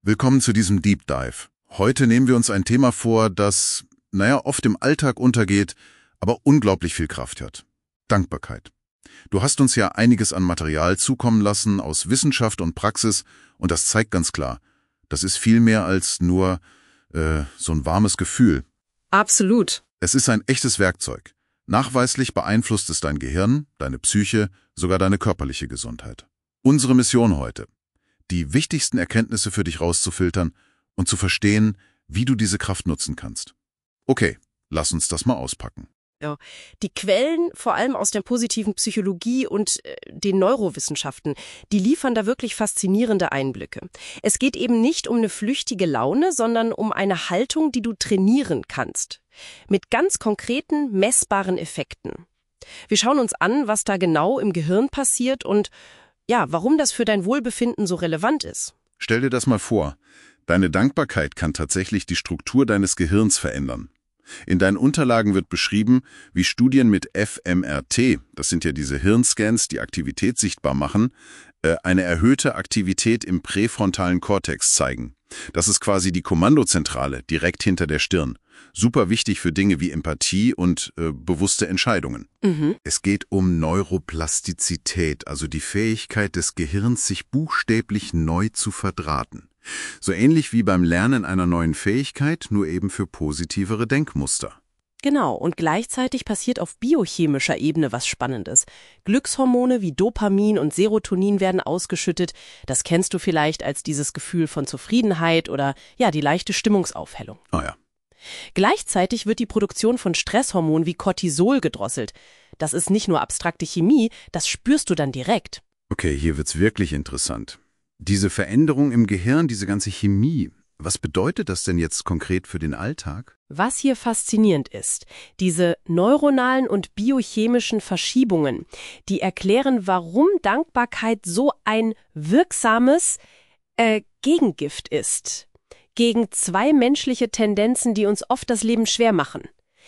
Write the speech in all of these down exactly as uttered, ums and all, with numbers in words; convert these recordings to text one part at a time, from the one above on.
Willkommen zu diesem Deep Dive. Heute nehmen wir uns ein Thema vor, das, naja, oft im Alltag untergeht, aber unglaublich viel Kraft hat. Dankbarkeit. Du hast uns ja einiges an Material zukommen lassen aus Wissenschaft und Praxis und das zeigt ganz klar, das ist viel mehr als nur äh, so ein warmes Gefühl. Absolut. Es ist ein echtes Werkzeug. Nachweislich beeinflusst es dein Gehirn, deine Psyche, sogar deine körperliche Gesundheit. Unsere Mission heute: die wichtigsten Erkenntnisse für dich rauszufiltern und zu verstehen, wie du diese Kraft nutzen kannst. Okay, lass uns das mal auspacken. Ja. Die Quellen, vor allem aus der positiven Psychologie und äh, den Neurowissenschaften, die liefern da wirklich faszinierende Einblicke. Es geht eben nicht um eine flüchtige Laune, sondern um eine Haltung, die du trainieren kannst. Mit ganz konkreten, messbaren Effekten. Wir schauen uns an, was da genau im Gehirn passiert und ja, warum das für dein Wohlbefinden so relevant ist. Stell dir das mal vor. Deine Dankbarkeit kann tatsächlich die Struktur deines Gehirns verändern. In deinen Unterlagen wird beschrieben, wie Studien mit F M R T, das sind ja diese Hirnscans, die Aktivität sichtbar machen, äh, eine erhöhte Aktivität im präfrontalen Kortex zeigen. Das ist quasi die Kommandozentrale direkt hinter der Stirn. Super wichtig für Dinge wie Empathie und äh, bewusste Entscheidungen. Mhm. Es geht um Neuroplastizität, also die Fähigkeit des Gehirns, sich buchstäblich neu zu verdrahten. So ähnlich wie beim Lernen einer neuen Fähigkeit, nur eben für positivere Denkmuster. Genau, und gleichzeitig passiert auf biochemischer Ebene was Spannendes. Glückshormone wie Dopamin und Serotonin werden ausgeschüttet. Das kennst du vielleicht als dieses Gefühl von Zufriedenheit oder ja, die leichte Stimmungsaufhellung. Ah ja. Gleichzeitig wird die Produktion von Stresshormonen wie Cortisol gedrosselt. Das ist nicht nur abstrakte Chemie, das spürst du dann direkt. Okay, hier wird's wirklich interessant. Diese Veränderung im Gehirn, diese ganze Chemie, was bedeutet das denn jetzt konkret für den Alltag? Was hier faszinierend ist, diese neuronalen und biochemischen Verschiebungen, die erklären, warum Dankbarkeit so ein wirksames äh, Gegengift ist. Gegen zwei menschliche Tendenzen, die uns oft das Leben schwer machen.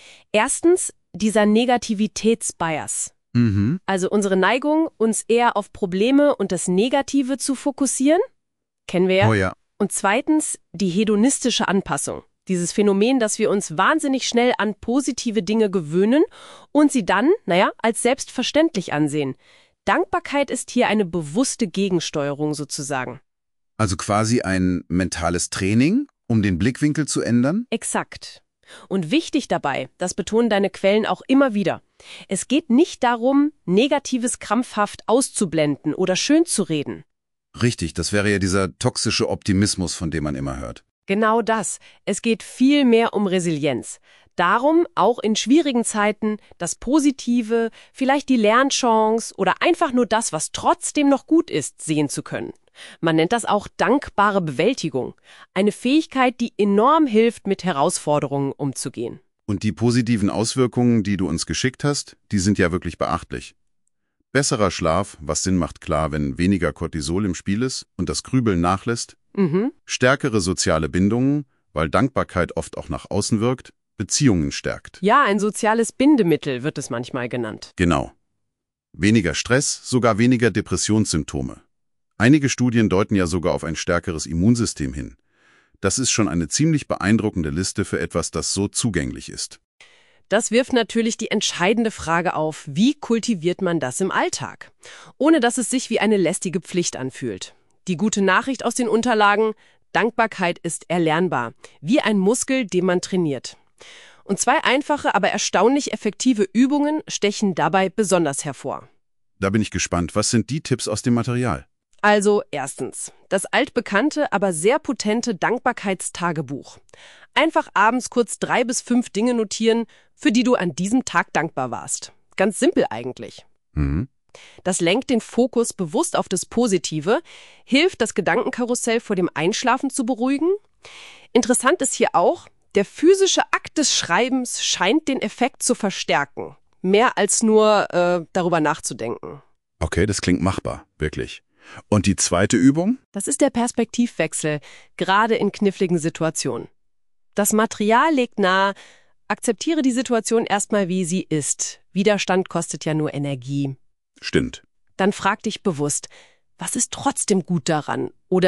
Erstens dieser Negativitätsbias. Mhm. Also unsere Neigung, uns eher auf Probleme und das Negative zu fokussieren. Kennen wir ja. Oh ja. Und zweitens die hedonistische Anpassung. Dieses Phänomen, dass wir uns wahnsinnig schnell an positive Dinge gewöhnen und sie dann, naja, als selbstverständlich ansehen. Dankbarkeit ist hier eine bewusste Gegensteuerung sozusagen. Also quasi ein mentales Training, um den Blickwinkel zu ändern? Exakt. Und wichtig dabei, das betonen deine Quellen auch immer wieder, es geht nicht darum, Negatives krampfhaft auszublenden oder schönzureden. Richtig, das wäre ja dieser toxische Optimismus, von dem man immer hört. Genau das. Es geht viel mehr um Resilienz. Darum, auch in schwierigen Zeiten, das Positive, vielleicht die Lernchance oder einfach nur das, was trotzdem noch gut ist, sehen zu können. Man nennt das auch dankbare Bewältigung. Eine Fähigkeit, die enorm hilft, mit Herausforderungen umzugehen. Und die positiven Auswirkungen, die du uns geschickt hast, die sind ja wirklich beachtlich. Besserer Schlaf, was Sinn macht klar, wenn weniger Cortisol im Spiel ist und das Grübeln nachlässt. Mhm. Stärkere soziale Bindungen, weil Dankbarkeit oft auch nach außen wirkt, Beziehungen stärkt. Ja, ein soziales Bindemittel wird es manchmal genannt. Genau. Weniger Stress, sogar weniger Depressionssymptome. Einige Studien deuten ja sogar auf ein stärkeres Immunsystem hin. Das ist schon eine ziemlich beeindruckende Liste für etwas, das so zugänglich ist. Das wirft natürlich die entscheidende Frage auf, wie kultiviert man das im Alltag, ohne dass es sich wie eine lästige Pflicht anfühlt. Die gute Nachricht aus den Unterlagen: Dankbarkeit ist erlernbar, wie ein Muskel, den man trainiert. Und zwei einfache, aber erstaunlich effektive Übungen stechen dabei besonders hervor. Da bin ich gespannt. Was sind die Tipps aus dem Material? Also erstens, das altbekannte, aber sehr potente Dankbarkeitstagebuch. Einfach abends kurz drei bis fünf Dinge notieren, für die du an diesem Tag dankbar warst. Ganz simpel eigentlich. Mhm. Das lenkt den Fokus bewusst auf das Positive, hilft, das Gedankenkarussell vor dem Einschlafen zu beruhigen. Interessant ist hier auch, der physische Akt des Schreibens scheint den Effekt zu verstärken. Mehr als nur äh, darüber nachzudenken. Okay, das klingt machbar, wirklich. Und die zweite Übung? Das ist der Perspektivwechsel, gerade in kniffligen Situationen. Das Material legt nahe, akzeptiere die Situation erstmal, wie sie ist. Widerstand kostet ja nur Energie. Stimmt. Dann frag dich bewusst, was ist trotzdem gut daran? Oder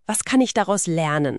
Was kann ich daraus lernen?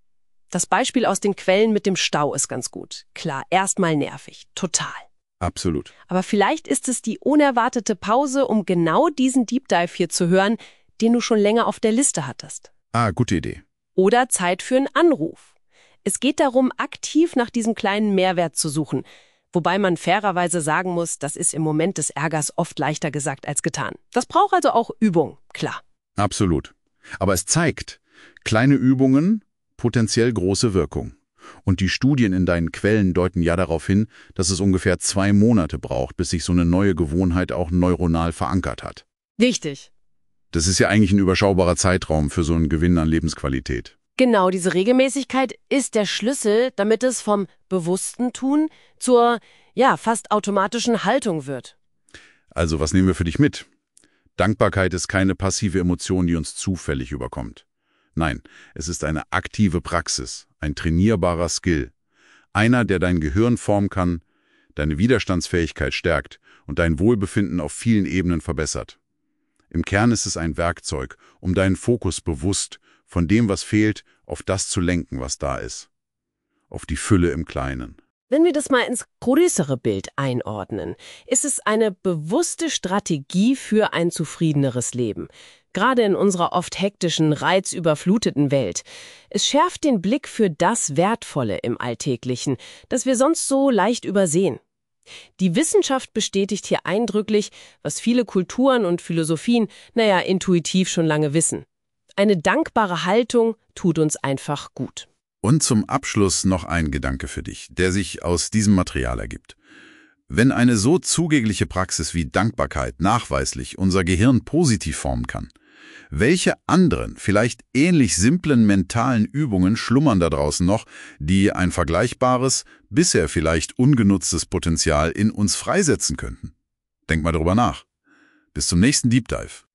Das Beispiel aus den Quellen mit dem Stau ist ganz gut. Klar, erstmal nervig, total. Absolut. Aber vielleicht ist es die unerwartete Pause, um genau diesen Deep Dive hier zu hören, den du schon länger auf der Liste hattest. Ah, gute Idee. Oder Zeit für einen Anruf. Es geht darum, aktiv nach diesem kleinen Mehrwert zu suchen. Wobei man fairerweise sagen muss, das ist im Moment des Ärgers oft leichter gesagt als getan. Das braucht also auch Übung, klar. Absolut. Aber es zeigt, kleine Übungen, potenziell große Wirkung. Und die Studien in deinen Quellen deuten ja darauf hin, dass es ungefähr zwei Monate braucht, bis sich so eine neue Gewohnheit auch neuronal verankert hat. Richtig. Das ist ja eigentlich ein überschaubarer Zeitraum für so einen Gewinn an Lebensqualität. Genau, diese Regelmäßigkeit ist der Schlüssel, damit es vom bewussten Tun zur, ja, fast automatischen Haltung wird. Also, was nehmen wir für dich mit? Dankbarkeit ist keine passive Emotion, die uns zufällig überkommt. Nein, es ist eine aktive Praxis, ein trainierbarer Skill. Einer, der dein Gehirn formen kann, deine Widerstandsfähigkeit stärkt und dein Wohlbefinden auf vielen Ebenen verbessert. Im Kern ist es ein Werkzeug, um deinen Fokus bewusst von dem, was fehlt, auf das zu lenken, was da ist. Auf die Fülle im Kleinen. Wenn wir das mal ins größere Bild einordnen, ist es eine bewusste Strategie für ein zufriedeneres Leben. Gerade in unserer oft hektischen, reizüberfluteten Welt. Es schärft den Blick für das Wertvolle im Alltäglichen, das wir sonst so leicht übersehen. Die Wissenschaft bestätigt hier eindrücklich, was viele Kulturen und Philosophien, naja, intuitiv schon lange wissen. Eine dankbare Haltung tut uns einfach gut. Und zum Abschluss noch ein Gedanke für dich, der sich aus diesem Material ergibt. Wenn eine so zugängliche Praxis wie Dankbarkeit nachweislich unser Gehirn positiv formen kann, welche anderen, vielleicht ähnlich simplen mentalen Übungen schlummern da draußen noch, die ein vergleichbares, bisher vielleicht ungenutztes Potenzial in uns freisetzen könnten? Denk mal drüber nach. Bis zum nächsten Deep Dive.